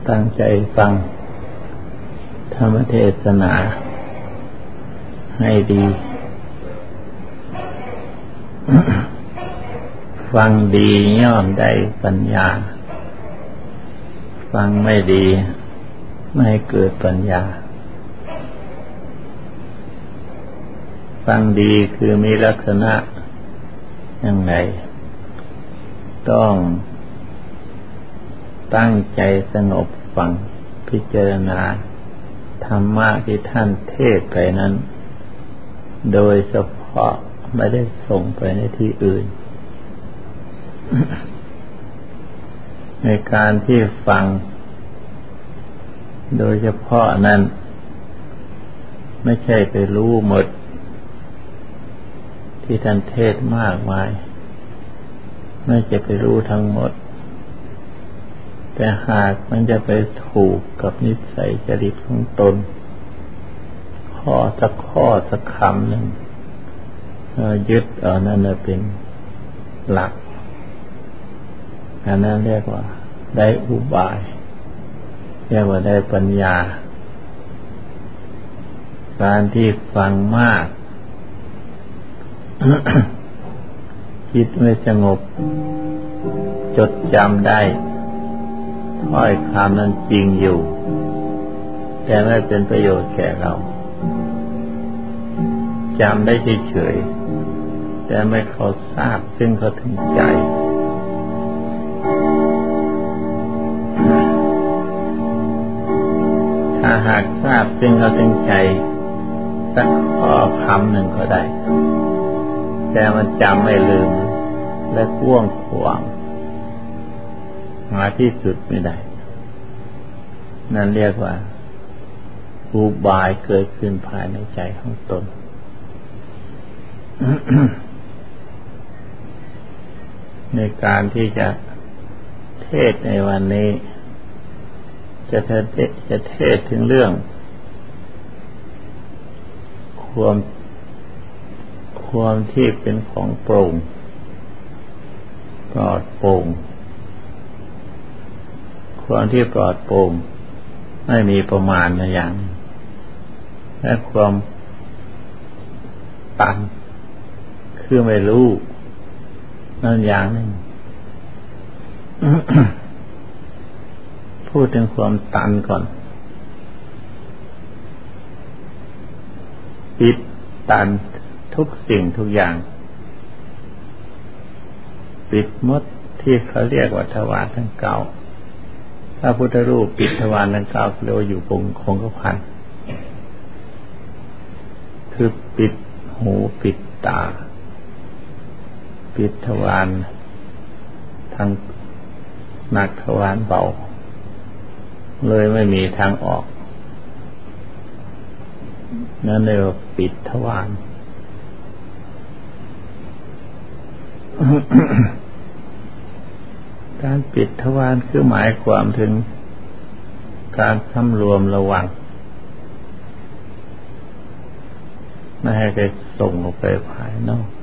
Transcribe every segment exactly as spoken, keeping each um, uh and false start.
ตั้งใจฟังธรรมเทศนาให้ดี ฟังดีย่อมได้ปัญญาฟังไม่ดีไม่เกิดปัญญาฟังดีคือมีลักษณะอย่างไรต้องตั้งใจสงบฟังพิจารณาธรรมะที่ท่านเทศไปนั้นโดยเฉพาะไม่ได้ส่งไปในที่อื่น ในการที่ฟังโดยเฉพาะนั้นไม่ใช่ไปรู้หมดที่ท่านเทศมากมายไม่จะไปรู้ทั้งหมดแต่หากมันจะไปถูกกับนิสัยจริตของตนข้อสักข้อสักคำหนึ่งยึดเอานั่นเป็นหลักอันนั้นเรียกว่าได้อุบายเรียกว่าได้ปัญญาการที่ฟังมาก จิตไม่สงบจดจำได้ถ้อยคำนั้นจริงอยู่แต่ไม่เป็นประโยชน์แก่เราจำได้เฉยๆแต่ไม่เข้าทราบซึ่งเข้าถึงใจถ้าหากทราบซึ่งเข้าถึงใจสักข้อคำหนึ่งก็ได้แต่มันจำไม่ลืมและกว้างขวางหาที่สุดไม่ได้นั่นเรียกว่าอุบายเกิดขึ้นภายในใจของตน ในการที่จะเทศในวันนี้จะเทศจะเทศถึงเรื่องความความที่เป็นของโปร่งปลอดโปร่งความที่ปลอดโปร่งไม่มีประมาณนะอย่างและความตันคือไม่รู้นั่นอย่างหนึ่ง พูดถึงความตันก่อนปิดตันทุกสิ่งทุกอย่างปิดหมดที่เขาเรียกว่าทวารทั้งเก้าพระพุทธรูปปิดทวารทั้งเก้าเรียกว่าอยู่คงคงกระพันคือปิดหูปิดตาปิดทวารทั้งหนักทวารเบาเลยไม่มีทางออกนั่นเรียกว่าปิดทวาร การปิดทวารคือหมายความถึงการสำรวมระวังไม่ให้ไปส่งออกไปภายนอก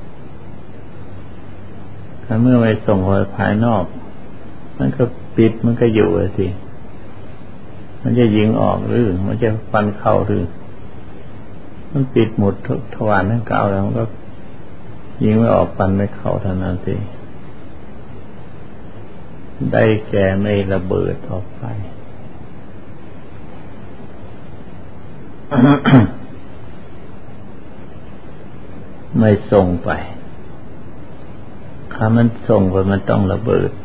ถ้าเมื่อไปส่งออกไปภายนอกมันก็ปิดมันก็อยู่สิมันจะยิงออกหรือมันจะฟันเข้าหรือมันปิดหมดทุกทวารทั้งเก้าแล้วมันก็ยิงไม่ออกฟันไม่เข้าเท่านั้นสิได้แก่ไม่ระเบิดออกไป ไม่ส่งไปถ้ามันส่งไปมันต้องระเบิด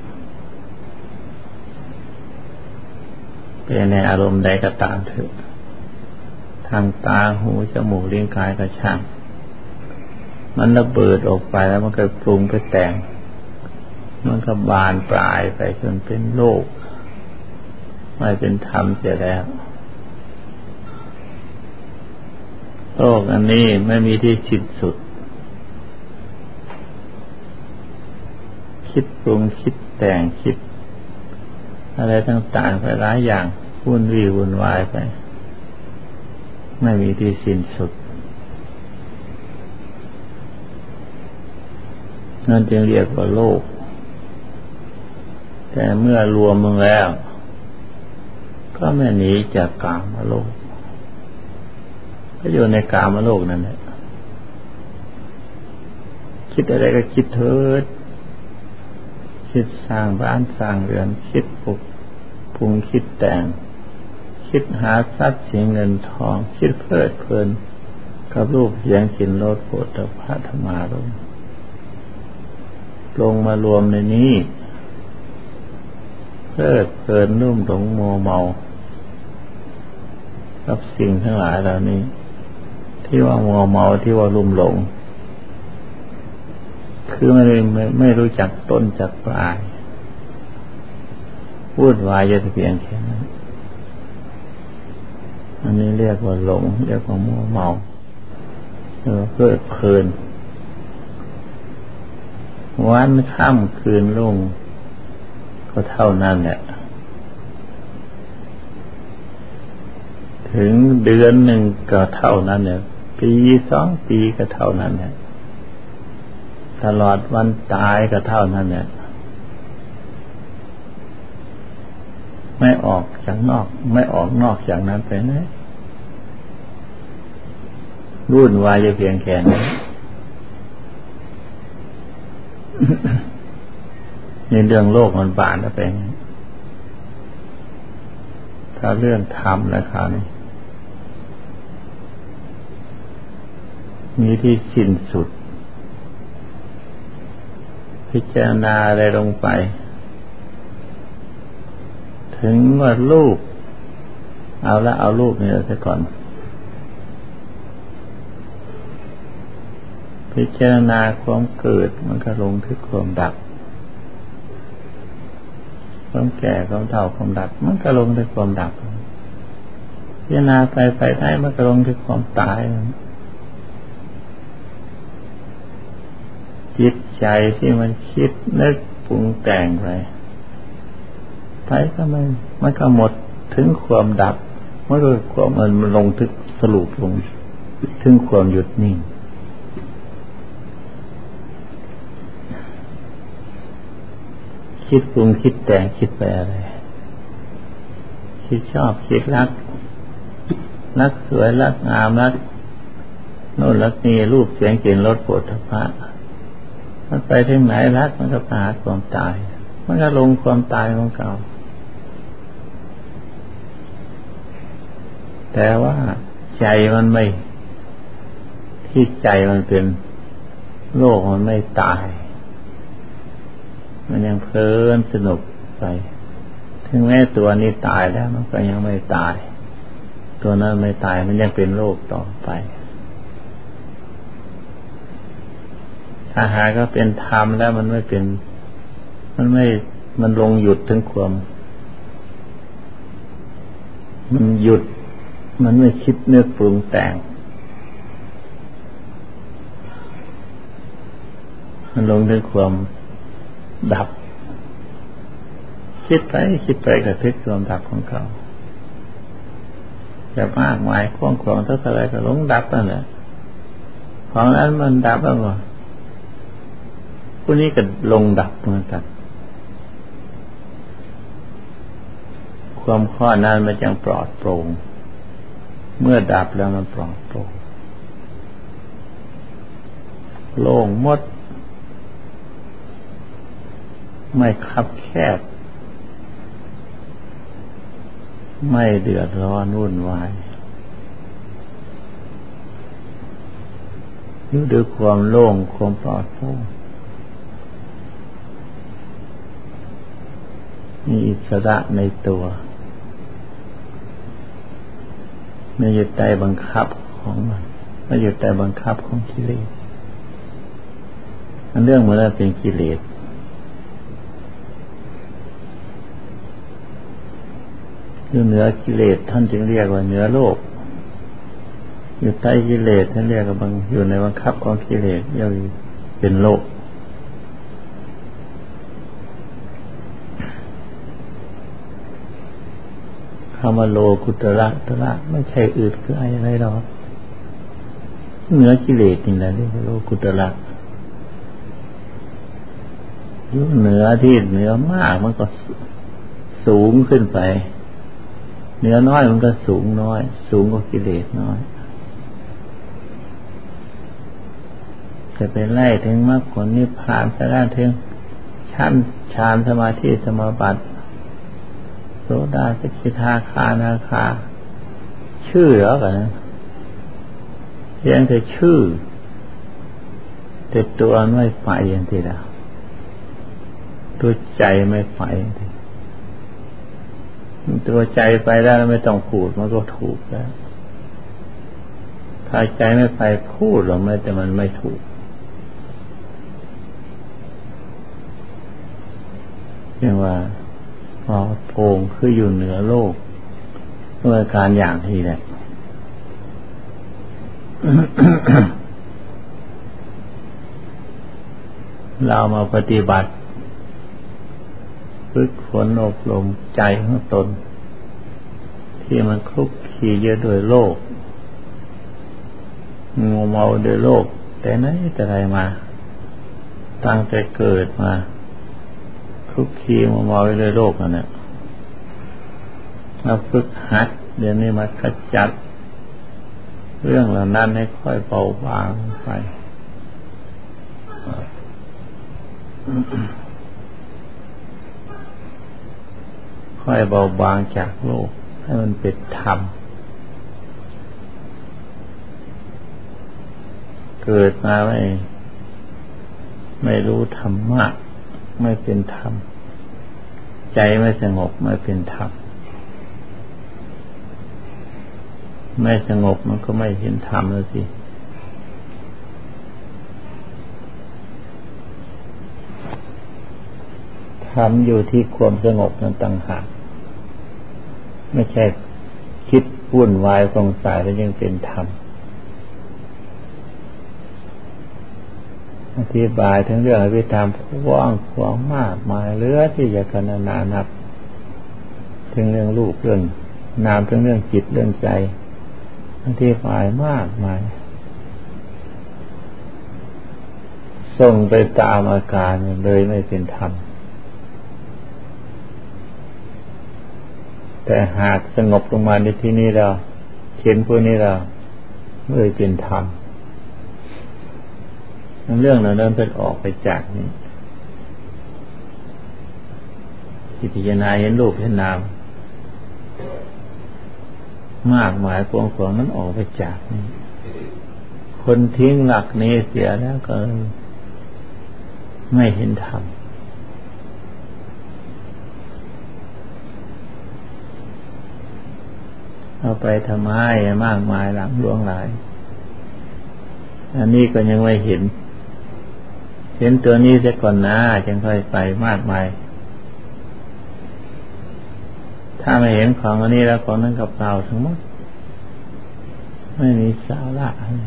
เป็นในอารมณ์ใดก็ตามเถอะทางตาหูจมูกลิ้นกายก็ช่างมันระเบิดออกไปแล้วมันก็ปรุงไปแต่งมันก็บานปลายไปจนเป็นโลกไม่เป็นธรรมเสียแล้วโลกอันนี้ไม่มีที่สิ้นสุดคิดปรุงคิดแต่งคิดอะไรต่างๆไปหลายอย่างวุ่นวี่วุ่นวายไปไม่มีที่สิ้นสุดนั่นจึงเรียกว่าโลกแต่เมื่อรวมมึงแล้วก็ไม่หนีจากกามโลกก็อยู่ในกามโลกนั่นแหละคิดอะไรก็คิดเถิดคิดสร้างบ้านสร้างเรือนคิดปลูกปรุงคิดแต่งคิดหาทรัพย์สินเงินทองคิดเพลิดเพลินกับรูปเสียงกลิ่นรสโผฏฐัพพะธรรมารมณ์ลงมารวมในนี้เพลิดเพลินนุ่มหลงมัวเมากับสิ่งทั้งหลายเหล่านี้ที่ว่ามัวเมาที่ว่าลุ่มหลงคือไม่ไม่ไม่รู้จักต้นจักปลายวุ่นวายจะเพียงแค่นั้นอันนี้เรียกว่าหลงเรียกว่ามัวเมาเออเพลิดเพลินวันค่ำคืนรุ่งก็เท่านั้นแหละถึงเดือนหนึ่งก็เท่านั้นเนี่ยปีสองปีก็เท่านั้นเนี่ยตลอดวันตายก็เท่านั้นเนี่ยไม่ออกจากนอกไม่ออกนอกจากนั้นไปไหนวุ่นวายจะเพียงแค่นี้ในเรื่องโลกมันบานแล้วเป็นถ้าเรื่องธรรมนะครับนี่มีที่สิ้นสุดพิจารณาอะไรลงไปถึงว่ารูปเอาละเอารูปนี่ซะก่อนพิจารณาความเกิดมันก็ลงที่ความดับความแก่ความเฒ่าความดับมันก็ลงที่ความดับพิจารณาไปไปได้มันก็ลงที่ความตายจิตใจที่มันคิดนึกปรุงแต่งไปไปก็มันมันก็หมดถึงความดับมันก็ความมันลงถึงสรุปลงถึงความหยุดนิ่งคิดปรุงคิดแต่งคิดไปอะไรคิดชอบคิดรักรักสวยรักงามรักโน่นรักนี่รูปเสียงกลิ่นรสโผฏฐัพพะมันไปถึงไหนรักมันก็หาความตายมันก็ลงความตายของเก่าแต่ว่าใจมันไม่ที่ใจมันเป็นโลกมันไม่ตายมันยังเพลินสนุกไปถึงแม้ตัวนี้ตายแล้วมันก็ยังไม่ตายตัวนั้นไม่ตายมันยังเป็นโลกต่อไปถ้าหากก็เป็นธรรมแล้วมันไม่เป็นมันไม่มันลงหยุดถึงความมันหยุดมันไม่คิดนึกปรุงแต่งมันลงถึงความดับคิดไปคิดไปกับทึกความดับของเขาจะมากมายกว้างขวางเท่าไรก็ลงดับนั่นแหละของนั้นมันดับแล้วก็ผู้นี้ก็ลงดับเหมือนกันความข้อนั้นมันจังปลอดโปร่งเมื่อดับแล้วมันปลอดโปร่งโล่งหมดไม่คับแคบไม่เดือดร้อนวุ่นวายอยู่ด้วยความโล่งความปลอดโปร่งมีอิสระในตัวไม่อยู่ใต้บังคับของมันไม่อยู่ใต้บังคับของกิเลสอันเรื่องมันเป็นกิเลสอยู่เหนือกิเลสท่านจึงเรียกว่าเหนือโลกอยู่ใต้กิเลสท่านเรียกว่าบังอยู่ในบังคับของกิเลสเรียกเป็นโลกคำว่าโลกุตระตระไม่ใช่อื่นคืออะไรหรอกเหนือกิเลสนี่แหละเรียกว่าโลกุตระอยู่เหนือที่เหนือมากมันก็สูงขึ้นไปเหนือน้อยมันก็สูงน้อยสูงกว่ากิเลสน้อยจะไปไล่ถึงมรรคผลนิพพานไปได้ถึงชั้นฌานสมาธิสมาบัติโสดาสกิทาคานาคาชื่อเหรอกันนะเพียงแต่ชื่อแต่ตัวไม่ไปอย่างที่เราตัวใจไม่ไปตัวใจไปได้ไม่ต้องพูดมันก็ถูกแล้วถ้าใจไม่ไปพูดหรอกไม่แต่มันไม่ถูกเรียกว่าพอโพงคืออยู่เหนือโลกด้วยการอย่างที่แหละ เรามาปฏิบัติฝึกฝนอบรมใจของตนที่มันคลุกคลีเยอะด้วยโลกงัวเมาด้วยโลกแต่ไหนแต่ไรมาตั้งแต่เกิดมาคลุกคลีงัวเมาด้วยโลกนั่นแหละเราฝึกหัดเดี๋ยวนี้มาขจัดเรื่องเหล่านั้นให้ค่อยเบาบางไปค่อยเบาบางจากโลกให้มันเป็นธรรมเกิดมาไม่ไม่รู้ธรรมะไม่เป็นธรรมใจไม่สงบไม่เป็นธรรมไม่สงบมันก็ไม่เห็นธรรมแล้วสิธรรมอยู่ที่ความสงบนั้นต่างหากไม่ใช่คิดวุ่นวายสงสัยแล้วยังเป็นธรรมอธิบายทั้งเรื่องอภิธรรมกว้างขวางมากมายเหลือที่จะกรรณานับถึงเรื่องรูปเรื่องนามถึงเรื่องจิตเรื่องใจอธิบายมากมายส่งไปตามอาการเลยไม่เป็นธรรมแต่หากสงบลงมาในที่นี้เราเห็นพวกนี้เราไม่เป็นธรรมเรื่องเหล่านั้นเป็นออกไปจากนี้ที่พิจารณาเห็นรูปเห็นนามมากมายกว้างขวางนั้นออกไปจากนี้คนทิ้งหลักนี้เสียแล้วก็ไม่เห็นธรรมเอาไปทำไมมากมายหลังล่วงหลายอันนี้ก็ยังไม่เห็นเห็นตัวนี้เสียก่อนนะจึงค่อยไปมากมายถ้าไม่เห็นของอันนี้แล้วของนั้นกับเราทั้งหมดไม่มีสาระอะไร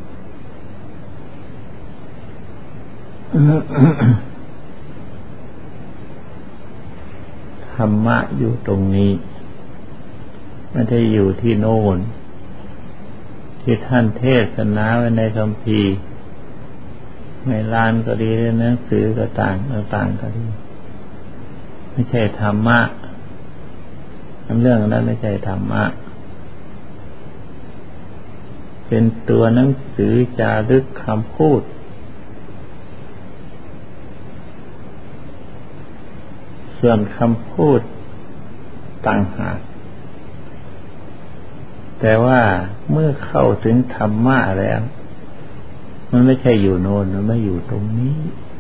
ธรรมะอยู่ตรงนี้ไม่ได้อยู่ที่โน่นที่ท่านเทศนาไว้ในคัมภีร์ในลานก็ดีในหนังสือก็ต่างต่างก็ดีไม่ใช่ธรรมะเรื่องนั้นไม่ใช่ธรรมะเป็นตัวหนังสือจารึกคำพูดส่วนคำพูดต่างหากแต่ว่าเมื่อเข้าถึงธรรมะแล้วมันไม่ใช่อยู่โน่นมันไม่อยู่ตรงนี้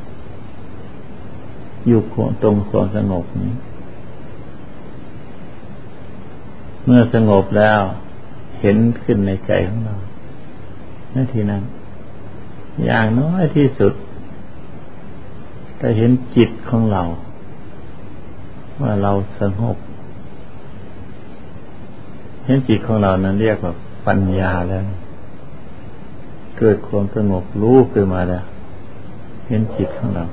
อยู่ตรงความสงบนี้เมื่อสงบแล้วเห็นขึ้นในใจของเราในที่นั้นอย่างน้อยที่สุดจะเห็นจิตของเราว่าเราสงบเห็นจิตของเรานั้นเรียกว่าปัญญาแล้วเกิดความสงบรู้ขึ้นมาแล้วเห็นจิตของเรา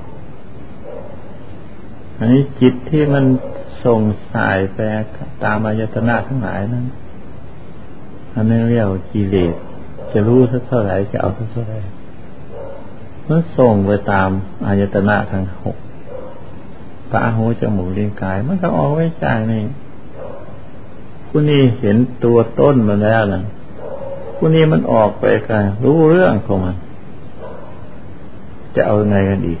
อันนี้จิตที่มันส่งสายไปตามอายตนะทั้งหลายนั้นอันนี้เรียกว่ากิเลสจะรู้สักเท่าไหร่จะเอาสักเท่าไหร่มันส่งไปตามอายตนะทั้งหกตาหูจมูกลิ้นกายมันก็ออกไว้จากนี่ผู้นี้เห็นตัวต้นมันแล้วนะผู้นี้มันออกไปกันรู้เรื่องของมันจะเอาไงกันอีก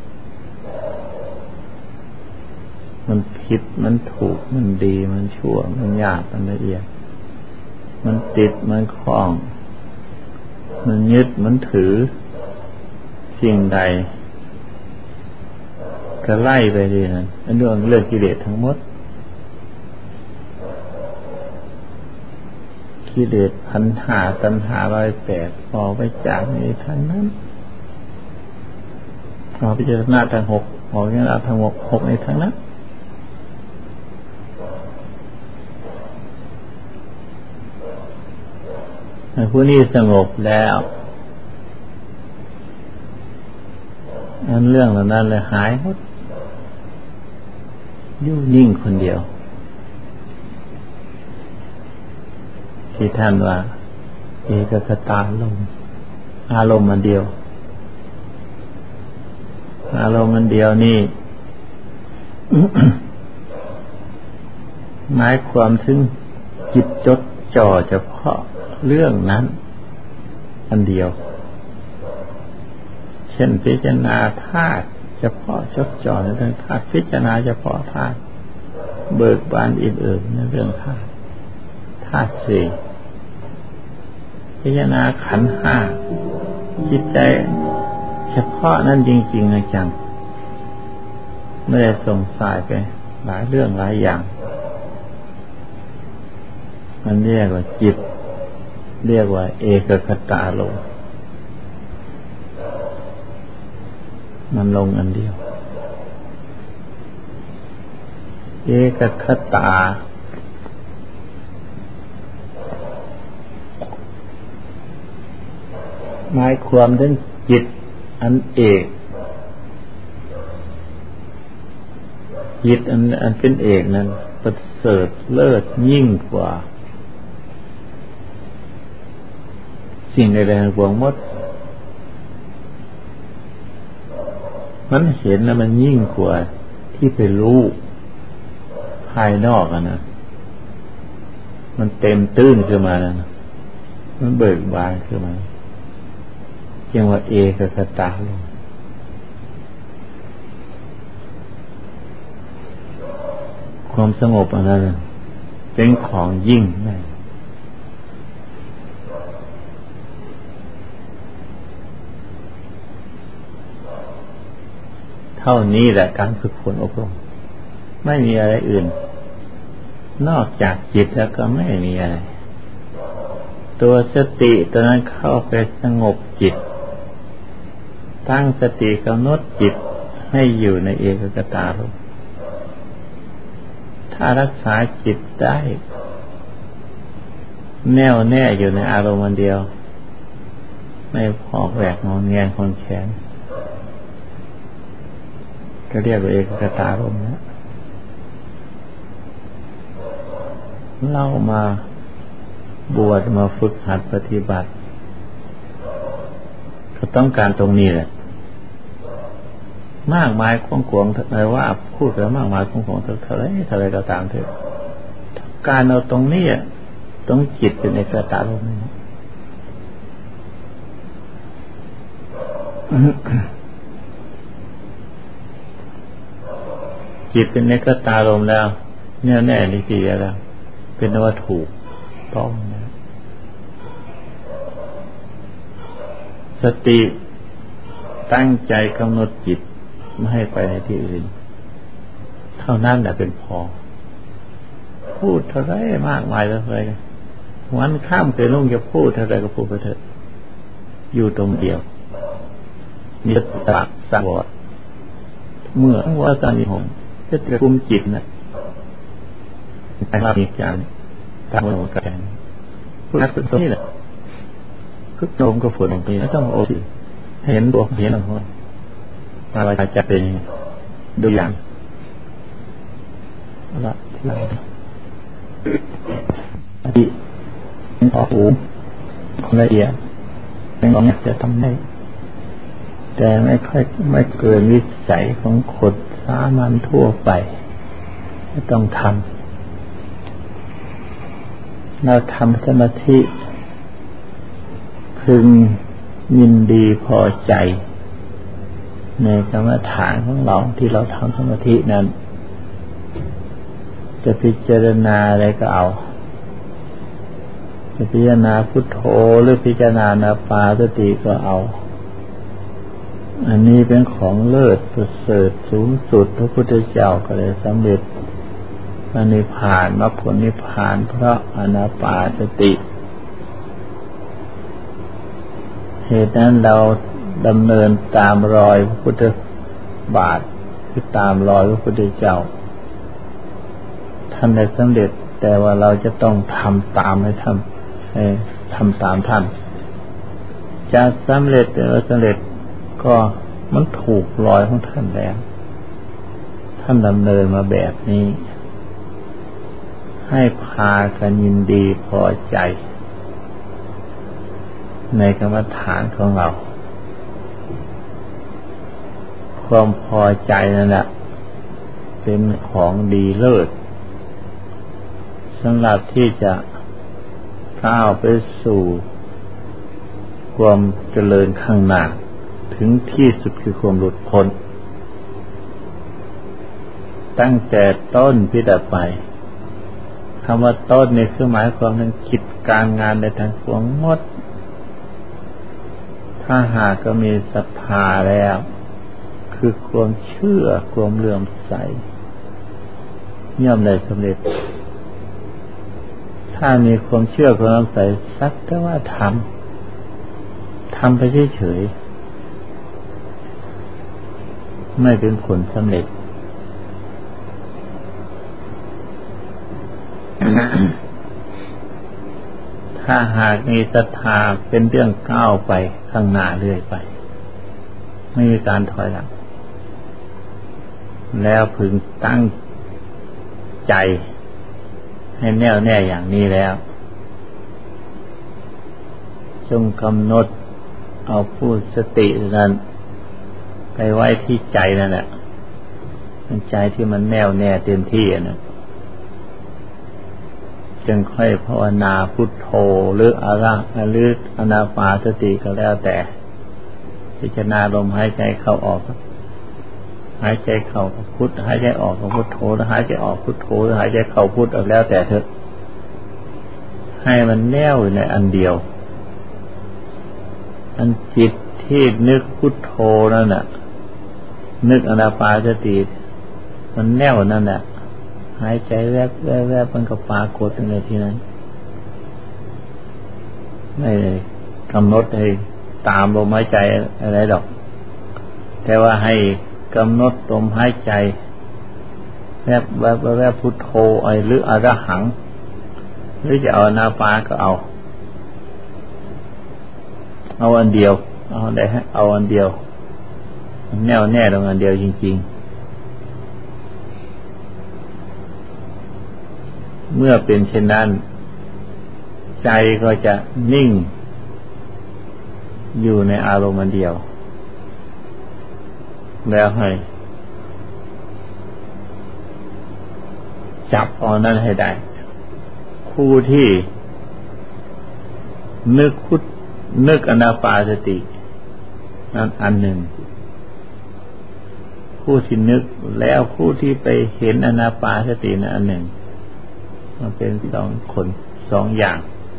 มันผิดมันถูกมันดีมันชั่วมันหยาบมันละเอียดมันติดมันคล้องมันยึดมันถือสิ่งใดก็ไล่ไปดีนั่นอันเรื่องเรื่องกิเลสทั้งหมดกิเลสพันหาตัณหาร้อยแปดออกไปจากในทางนั้นออกไปจากหน้าทางหกออกจากหน้าทางหกหกในทางนั้นผู้นี้สงบแล้วอันเรื่องเหล่านั้นเลยหายหมดอยู่นิ่งคนเดียวที่ท่านว่าเอกคตาลมอารมณ์มันเดียวอารมณ์มันเดียวนี่ หมายความถึงจิตจดจ่อเฉพาะเรื่องนั้นอันเดียวเช่นพิจารณาธาตุเฉพาะจดจ่อในเรื่องธาตุพิจารณาเฉพาะธาตุเบิกบานอื่นๆในเรื่องธาตุธาตุสี่พิจารณาขันธ์ห้าจิตใจเฉพาะนั้นจริงๆนะจังไม่ได้ส่งสายไปหลายเรื่องหลายอย่างมันเรียกว่าจิตเรียกว่าเอกคตาลมมันลงอันเดียวเอกคตาหมายความถึงจิตอันเอกจิตอันอันเป็นเอกนั้นประเสริฐเลิศยิ่งกว่าสิ่งใดๆในปวงหมดมันเห็นแล้วมันยิ่งกว่าที่ไปรู้ภายนอกอ่ะนะมันเต็มตื้นขึ้นมาแล้วนะมันเบิกบานขึ้นมาเรียกว่าเอกคตาลมความสงบอันนั้นเป็นของยิ่งใหญ่เท่านี้แหละการฝึกฝนอบรมไม่มีอะไรอื่นนอกจากจิตแล้วก็ไม่มีอะไรตัวสติตัวนั้นเข้าไปสงบจิตตั้งสติกำหนดจิตให้อยู่ในเอกคตาลมถ้ารักษาจิตได้แน่วแน่อยู่ในอารมณ์อันเดียวไม่พอกแหวกงอนแงนคนแขนก็เรียกว่าเอกคตาลมนะเล่ามาบวชมาฝึกหัดปฏิบัติก็ต้องการตรงนี้แหละมากมายกว้างขวางอะไรว่าพูดแล้วมากมายกว้างขวางเท่าไรเท่าไรก็ตามเถอะการเอาตรงนี้ต้องจิตเป็นเอกคตาลมนี่จิตเป็นเอกคตาลมแล้วแน่แน่นี่คืออะไรเป็นวัตถุต้องนะสติตั้งใจกำหนดจิตไม่ให้ไปในที่อื่นเท่านั้นแหละเป็นพอพูดเท่าไรมากมายเท่าไรวันข้ามเคยลงจะพูดเท่าไรก็พูดไปเถอะอยู่ตรงเดียวมีตรักสังวรเมื่อว่าตานิหงจะจะคุมจิตนะไอ้มีการทำโอกันพูดนักตรงนี้แหละคือโจมกับฝนตรงนี้ต้องโอสิเห็นตัวเห็นอะไรอะไรจะเป็นดูอย่างละที่ขอหูละเอียดเป็นของจะทำได้แต่ไม่ค่อยไม่เกินวิสัยของคนสามัญทั่วไปไม่ต้องทำเราทำสมาธิพึงยินดีพอใจในกรรมฐานของเราที่เราทำสมาธินั้นจะพิจารณาอะไรก็เอาจะพิจารณาพุทโธหรือพิจารณานาปาสติก็เอาอันนี้เป็นของเลิศประเสริฐสูงสุดพระพุทธเจ้าก็เลยสำเร็จพระนิพพานมรรคผลนิพพานเพราะอานาปานสติเหตุนั้นเราดำเนินตามรอยพระพุทธบาทคือตามรอยพระพุทธเจ้าท่านได้สำเร็จแต่ว่าเราจะต้องทำตามให้ท่านให้ทำตามท่านจะสำเร็จหรือสำเร็จก็มันถูกรอยของท่านแล้วท่านดำเนินมาแบบนี้ให้พากันยินดีพอใจในกรรมฐานของเราความพอใจนั่นแหละเป็นของดีเลิศสำหรับที่จะก้าวไปสู่ความเจริญข้างหน้าถึงที่สุดคือความหลุดพ้นตั้งแต่ต้นพิจารณาไปคำว่าต้นนี่คือหมายความถึงกิจการงานในทางปวงหมดถ้าหากก็มีศรัทธาแล้วคือความเชื่อความเลื่อมใสย่อมได้สำเร็จถ้ามีความเชื่อความเลื่อมใสสักแต่ว่าทำทำไปเฉยๆไม่เป็นผลสำเร็จ ถ้าหากมีศรัทธาเป็นเรื่องก้าวไปข้างหน้าเรื่อยไปไม่มีการถอยหลังแล้วพึงตั้งใจให้แน่วแน่อย่างนี้แล้วจงกำหนดเอาผู้สตินั้นไปไว้ที่ใจนั่นแหละเป็นใจที่มันแน่วแน่เต็มที่นะจึงค่อยภาวนาพุทโธหรืออะระหรืออานาปานสติก็แล้วแต่พิจารณาลมหายใจเข้าออกหายใจเข้าพุทหายใจออกพุทโธหายใจออกพุทโธหายใจเข้าพุทเอาแล้วแต่เถิดให้มันแน่วอยู่ในอันเดียวอันจิตที่นึกพุทโธนั่นน่ะนึกอานาปานสติมันแน่วนั่นแหละหายใจแวบแวบแวบมันก็ปรากฏในที่นั้นไม่กำหนดให้ตามลมหายใจอะไรดอกแต่ว่าให้กำหนดลมหายใจแวบแวบแวบพุทโธไอหรืออรหังหรือจะเอานาปาก็เอาเอาอันเดียวเอาได้ให้เอาอันเดียวแน่วแน่ตรงอันเดียวจริงๆเมื่อเป็นเช่นนั้นใจก็จะนิ่งอยู่ในอารมณ์อันเดียวแล้วให้จับเอานั้นให้ได้ผู้ที่นึกพุทนึกอานาปานสตินั้นอันหนึ่งผู้ที่นึกแล้วผู้ที่ไปเห็นอานาปานสตินั้นอันหนึ่งมันเป็นสองคนสองอย่าง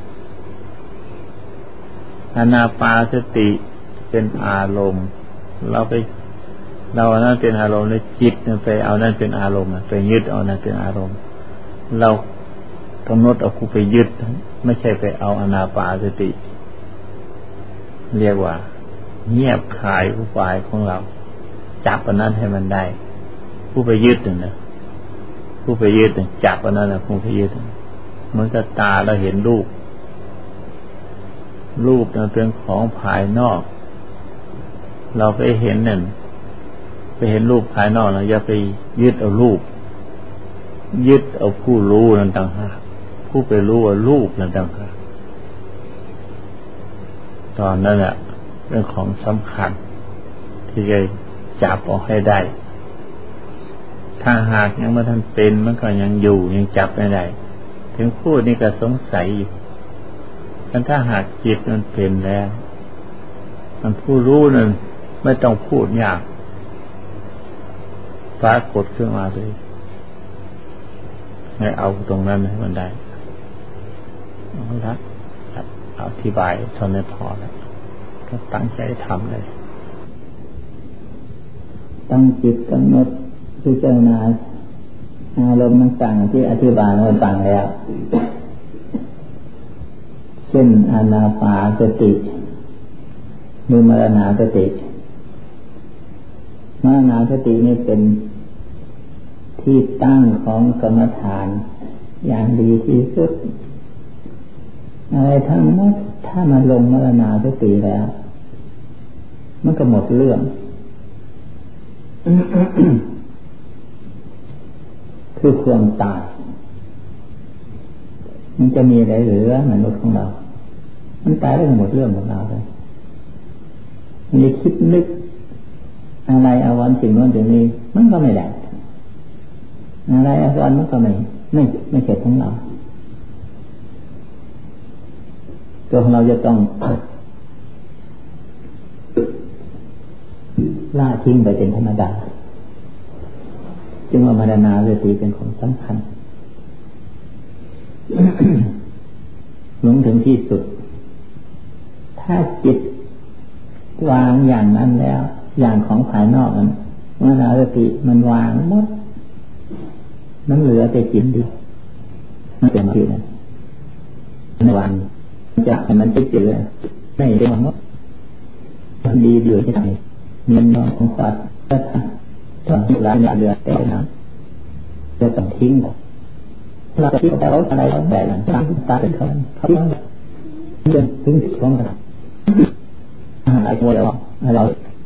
อานาปานสติเป็นอารมณ์เราไปเราเอานั้นเป็นอารมณ์แล้วจิตไปเอานั้นเป็นอารมณ์ไปยึดเอานั้นเป็นอารมณ์เรากำหนดเอาผู้ไปยึดไม่ใช่ไปเอาอานาปานสติเรียกว่าเงียบคายอุบายของเราจับอันนั้นให้มันได้ผู้ไปยึดนะผู้ไปยึดจับอันนั้นนะผู้ไปยึดเหมือนกับตาเราเห็นรูปรูปนั้นเป็นของภายนอกเราไปเห็นนั่นไปเห็นรูปภายนอกเราอย่าไปยึดเอารูปยึดเอาผู้รู้นั่นต่างหากผู้ไปรู้ว่ารูปนั่นต่างหากตอนนั้นแหละเรื่องของสำคัญที่จะจับออกให้ได้ถ้าหากยังไม่ทันเป็นมันก็ยังอยู่ยังจับไม่ได้ถึงพูดนี่ก็สงสัยอยู่กันถ้าหากจิตมันเป็นแล้วมันผู้รู้นั่นไม่ต้องพูดยากปรากฏขึ้นมาเลยให้เอาตรงนั้นให้มันได้เอาละอธิบายเท่านั้นพอแล้วก็ตั้งใจทำเลยตั้งจิตกำหนดพิจารณาอารมณ์ต่างๆที่อธิบายมาฟังแล้วเช่นอานาปานสติหรือมรณาสติมรณาสตินี่เป็นที่ตั้งของกรรมฐานอย่างดีที่สุดอะไรทั้งหมดถ้ามันลงมรณาสติแล้วมันก็หมดเรื่อง คือความตายมันจะมีอะไรเหลือมนุษย์ของเรามันตายได้หมดเรื่องหมดราวเลยมันจะคิดนึกอะไรเอาวันสิ่งนั้นสิ่งนี้มันก็ไม่ได้อะไรเอาวันมันก็ไม่ไม่ไม่เกิดของเราตัวของเราจะต้องละทิ้งไปเป็นธรรมดาจึงว่ามรณาสติเป็นของสำคัญ ลงถึงที่สุดถ้าจิตวางอย่างนั้นแล้วอย่างของภายนอกนั้นมรณาสติมันวางหมดมันเหลือแต่จิตเดียวมันเป็นที่นั้นในวันจะให้มันติดอยู่เลยไม่ได้ว่ามันดีเดือดที่ไหนเงินนองของสัตว์ก็ทำตอนที่ร้านเดือดแต่นั้นจะต้องทิ้งเราจะคิดแต่เราอะไรก็แบบนั้นตามตาเป็นเขาเขาต้องเดินถึงสิบของเราอะไรก็เราเรา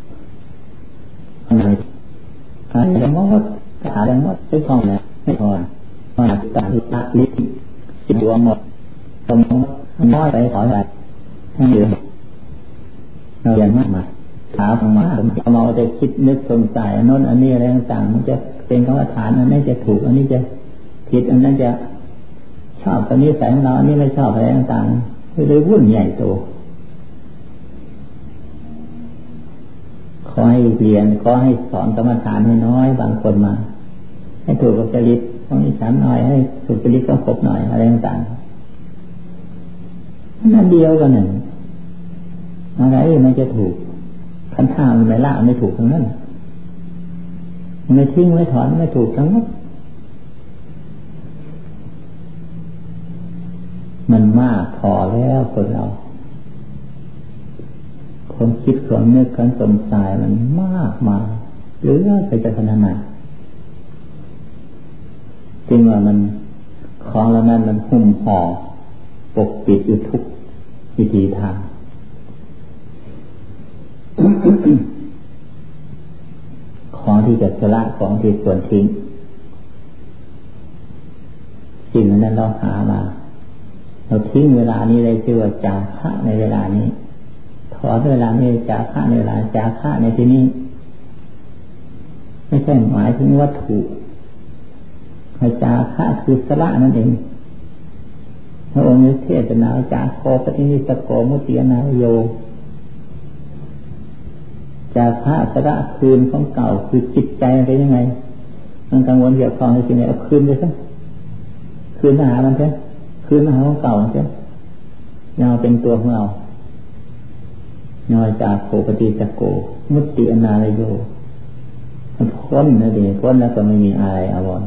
อะไรอะไรมดอะไรมดไม่พอแล้วไม่พอมาตาลิตาลิจิตดวงหมดตรงน้อยไปถอยไปให้เยอะเราเรียนมากมายถามมาเอามาจะคิดนึกสงสัยอันโน้นอันนี้อะไรต่างๆมันจะเป็นคำว่าฐานอันนี้จะถูกอันนี้จะผิดอันนั้นจะชอบอันนี้ใส่ของเราอันนี้ไม่ชอบอะไรต่างๆเลยวุ่นใหญ่โตขอให้เรียนขอให้สอนกรรมฐานให้น้อยบางคนมาให้ถูกกับจริตของอีสานหน่อยให้ถูกจริตของผมหน่อยอะไรต่างๆนั่นเดียวกันหนึ่งอะไรมันจะถูกขันธ์ห้ามันไม่ละไม่ถูกทั้งนั้นไม่ทิ้งไม่ถอนไม่ถูกทั้งนั้นมันมากพอแล้วคนเราความคิดความนึกความสงสัยมันมากมาหรือไปจะขนาดไหนจริงว่ามันของแล้วนั้นมันหุ้มห่อปกปิดอยู่ทุกวิธีทางของที่จะสละของที่ควรทิ้งสิ่งนั้นเราหามาเราทิ้งเวลานี้เลยชื่อว่าจาคะในเวลานี้ถอนเวลานี้จาคะในเวลาจาคะในที่นี้ไม่ใช่หมายถึงวัตถุจาคะคือสละนั่นเองพระองค์เทศนาจาโคปฏินิสโกมุติยนาโยจาคะสละคืนของเก่าคือจิตใจเป็นยังไงมันกังวลเกี่ยวกับในสิ่งไหนเอาคืนไปซะคืนมาหามันซะคืนมาหาของเก่าซะยาวเป็นตัวของเรายอยจาโคปฏิสโกมุติยนาโยมันพ้นนะเด็กพ้นแล้วก็ไม่มีอะไรอาวรณ์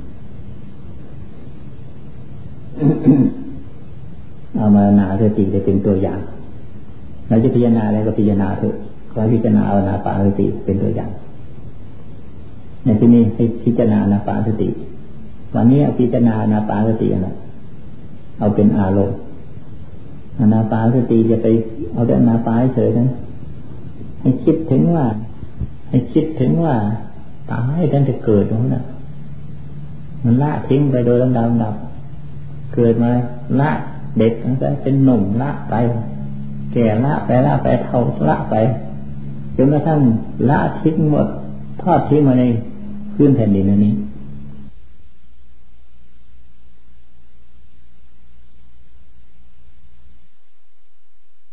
เอามานาสติจะเป็นตัวอย่างเราจะพิจารณาอะไรก็พิจารณาเถอะขอพิจารณาเอานาปานสติเป็นตัวอย่างในที่นี้ให้พิจารณานาปานสติวันนี้พิจารณานาปานสตินะเอาเป็นอารมณ์นาปานสติจะไปเอาแต่นาปานเฉยนะให้คิดถึงว่าให้คิดถึงว่าตายตั้งแต่เกิดตรงนั้นมันละทิ้งไปโดยลำดับลำดับเกิดมาละเด็กตั้งแต่เป็นหนุ่มละไปแก่ละไปละไปเฒ่าละไปจนกระทั่งละทิ้งหมดทอดทิ้งมาในพื้นแผ่นดินอันนี้